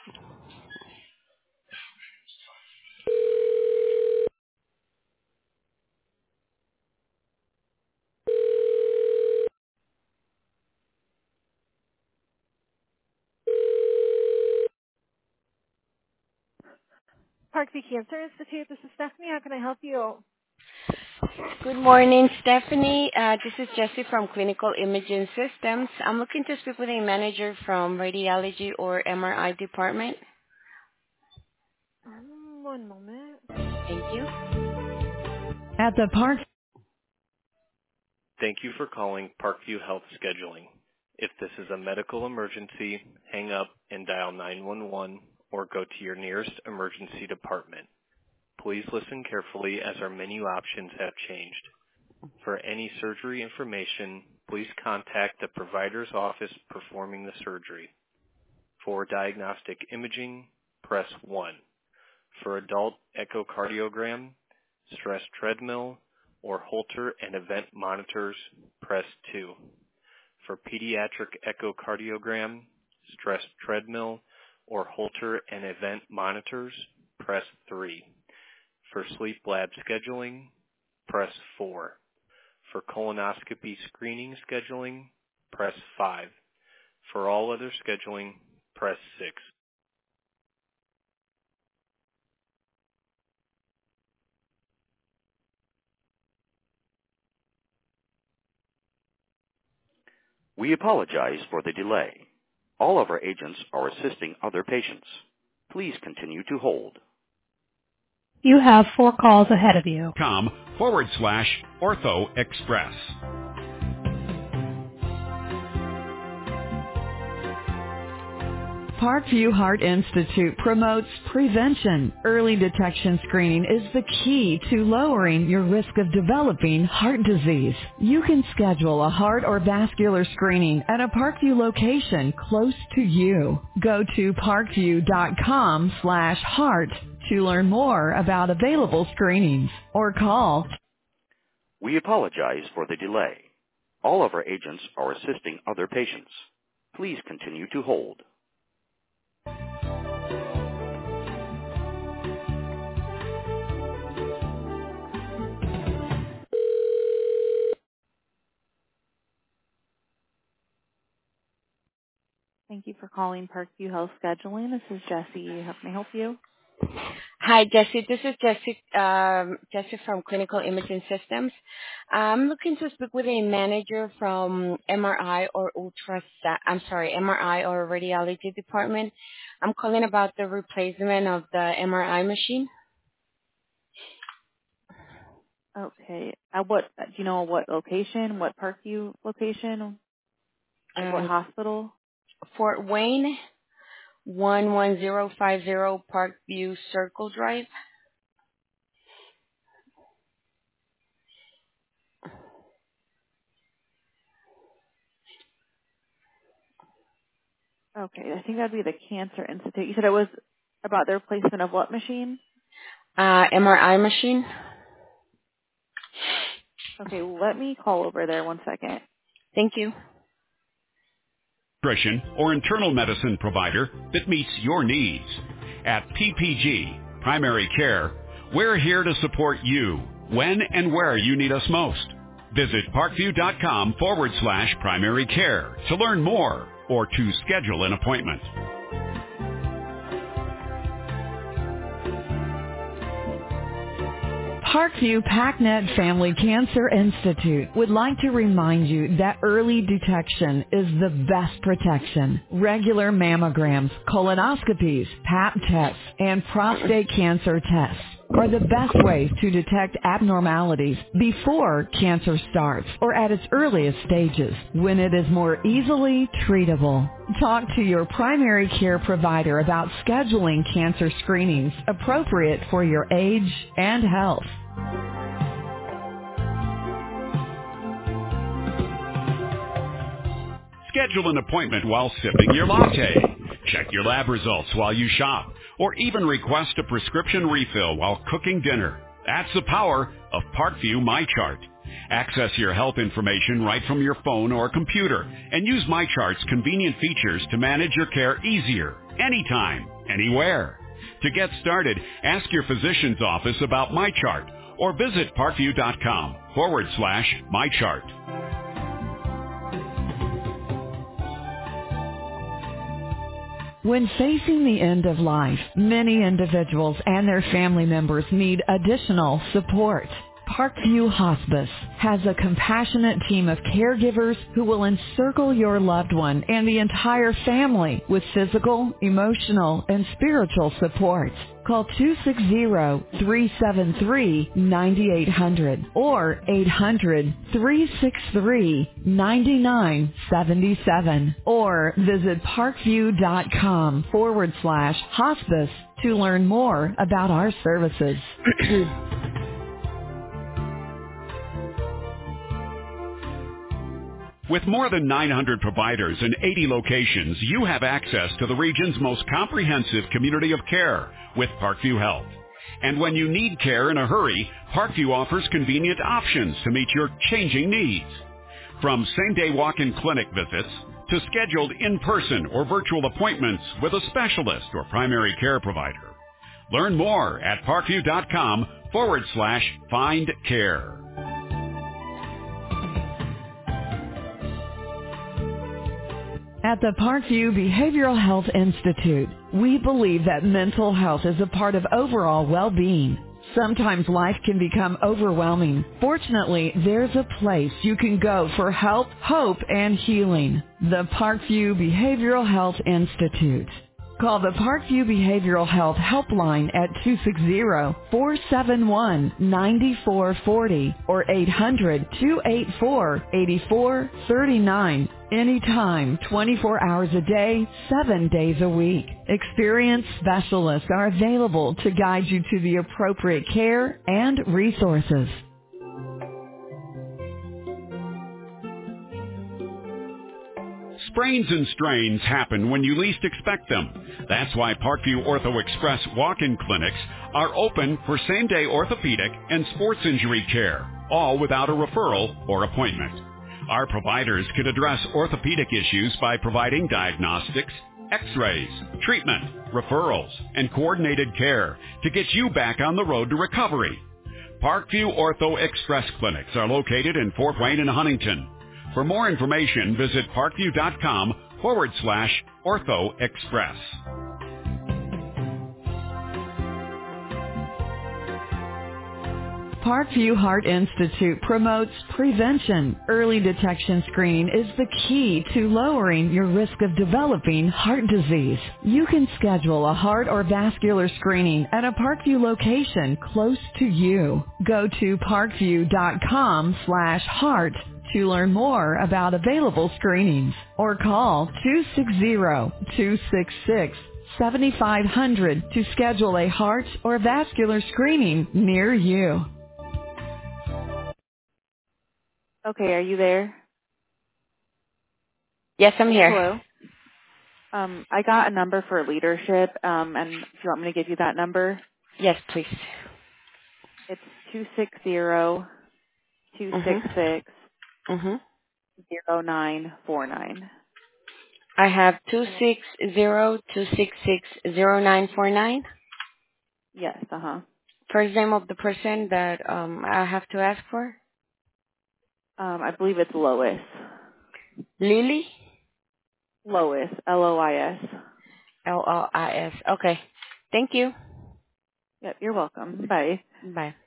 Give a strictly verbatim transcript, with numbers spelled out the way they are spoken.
Parkview Cancer Institute. This is Stephanie. How can I help you? Good morning, Stephanie. Uh, this is Jessie from Clinical Imaging Systems. I'm looking to speak with a manager from radiology or M R I department. Um, one moment. Thank you. At the park. Thank you for calling Parkview Health Scheduling. If this is a medical emergency, hang up and dial nine one one or go to your nearest emergency department. Please listen carefully as our menu options have changed. For any surgery information, please contact the provider's office performing the surgery. For diagnostic imaging, press one. For adult echocardiogram, stress treadmill, or Holter and event monitors, press two. For pediatric echocardiogram, stress treadmill, or Holter and event monitors, press three. For sleep lab scheduling, press four. For colonoscopy screening scheduling, press five. For all other scheduling, press six. We apologize for the delay. All of our agents are assisting other patients. Please continue to hold. You have four calls ahead of you. Com forward slash Ortho Express. Parkview Heart Institute promotes prevention. Early detection screening is the key to lowering your risk of developing heart disease. You can schedule a heart or vascular screening at a Parkview location close to you. Go to parkview.com slash heart to learn more about available screenings or call. We apologize for the delay. All of our agents are assisting other patients. Please continue to hold. Thank you for calling Parkview Health Scheduling. This is Jessie. How can I help you? Hi, Jessie. This is Jessie, um, Jessie from Clinical Imaging Systems. I'm looking to speak with a manager from M R I or ultrasound. I'm sorry, M R I or radiology department. I'm calling about the replacement of the M R I machine. Okay. At what, do you know what location, what Parkview location, like what Um, hospital? Fort Wayne, one one zero five zero Parkview Circle Drive. Okay. I think that'd be the Cancer Institute. You said it was about the replacement of what machine? Uh, M R I machine. Okay. Let me call over there one second. Thank you. Nutrition or internal medicine provider that meets your needs. At P P G, Primary Care, we're here to support you when and where you need us most. Visit parkview.com forward slash primary care to learn more or to schedule an appointment. Parkview PacNet Family Cancer Institute would like to remind you that early detection is the best protection. Regular mammograms, colonoscopies, pap tests, and prostate cancer tests are the best ways to detect abnormalities before cancer starts or at its earliest stages when it is more easily treatable. Talk to your primary care provider about scheduling cancer screenings appropriate for your age and health. Schedule an appointment while sipping your latte. Check your lab results while you shop, or even request a prescription refill while cooking dinner. That's the power of Parkview MyChart. Access your health information right from your phone or computer and use MyChart's convenient features to manage your care easier. anytime, anywhere. To get started, ask your physician's office about MyChart or visit parkview.com forward slash MyChart. When facing the end of life, many individuals and their family members need additional support. Parkview Hospice has a compassionate team of caregivers who will encircle your loved one and the entire family with physical, emotional, and spiritual support. Call two six zero, three seven three, nine eight zero zero or eight hundred, three six three, nine nine seven seven or visit parkview.com forward slash hospice to learn more about our services. With more than nine hundred providers in eighty locations, you have access to the region's most comprehensive community of care with Parkview Health. And when you need care in a hurry, Parkview offers convenient options to meet your changing needs. From same-day walk-in clinic visits to scheduled in-person or virtual appointments with a specialist or primary care provider. Learn more at parkview.com forward slash find care. At the Parkview Behavioral Health Institute, we believe that mental health is a part of overall well-being. Sometimes life can become overwhelming. Fortunately, there's a place you can go for help, hope, and healing. The Parkview Behavioral Health Institute. Call the Parkview Behavioral Health Helpline at two six zero, four seven one, nine four four zero or eight hundred, two eight four, eight four three nine. Anytime, twenty-four hours a day, seven days a week. Experienced specialists are available to guide you to the appropriate care and resources. Sprains and strains happen when you least expect them. That's why Parkview Ortho Express walk-in clinics are open for same-day orthopedic and sports injury care, all without a referral or appointment. Our providers can address orthopedic issues by providing diagnostics, x-rays, treatment, referrals, and coordinated care to get you back on the road to recovery. Parkview Ortho Express clinics are located in Fort Wayne and Huntington. For more information, visit parkview.com forward slash Ortho Express. Parkview Heart Institute promotes prevention. Early detection screening is the key to lowering your risk of developing heart disease. You can schedule a heart or vascular screening at a Parkview location close to you. Go to parkview.com slash heart to learn more about available screenings or call two six zero, two six six, seven five zero zero to schedule a heart or vascular screening near you. Okay, are you there? Yes, I'm here. Hello. Um, I got a number for leadership, um, and do you want me to give you that number? Yes, please. It's two six zero, two six six, Mm-hmm. zero nine four nine. I have two six zero, two six six, zero nine four nine. Yes, uh-huh. First name of the person that um, I have to ask for? Um, I believe it's Lois. Lily? Lois, L O I S. L O I S. Okay. Thank you. Yep, you're welcome. Bye. Bye.